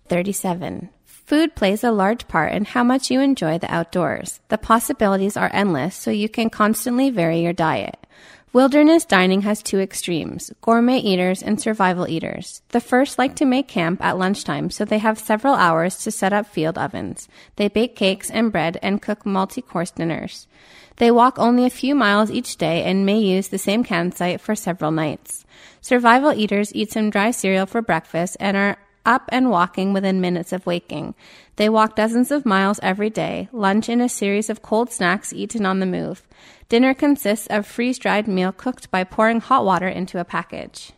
37. Food plays a large part in how much you enjoy the outdoors. The possibilities are endless, so you can constantly vary your diet. Wilderness dining has two extremes, gourmet eaters and survival eaters. The first like to make camp at lunchtime, so they have several hours to set up field ovens. They bake cakes and bread and cook multi-course dinners. They walk only a few miles each day and may use the same campsite for several nights. Survival eaters eat some dry cereal for breakfast and are up and walking within minutes of waking. They walk dozens of miles every day, lunch in a series of cold snacks eaten on the move. Dinner consists of freeze-dried meal cooked by pouring hot water into a package.